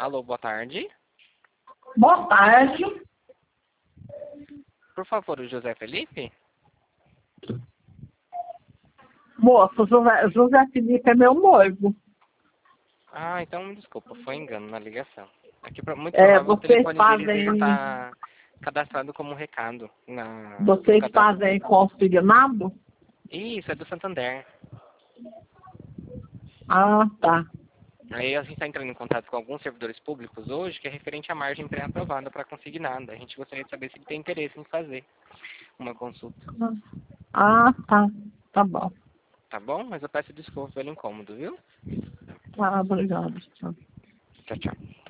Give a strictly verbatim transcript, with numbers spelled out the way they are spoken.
Alô, boa tarde. Boa tarde. Por favor, o José Felipe? Moço, José, José Felipe é meu noivo. Ah, então desculpa, foi engano na ligação. Aqui, pro- muito É, provável o vocês telefone deles fazem, ele está cadastrado como recado na, no vocês cadastro. fazem consignado? Isso, é do Santander. Ah, tá. Aí a gente está entrando em contato com alguns servidores públicos hoje, que é referente à margem pré-aprovada para consignada. A gente gostaria de saber se ele tem interesse em fazer uma consulta. Ah, tá. Tá bom. Tá bom? Mas eu peço desculpa pelo incômodo, viu? Ah, obrigado. Tchau. Tchau, tchau.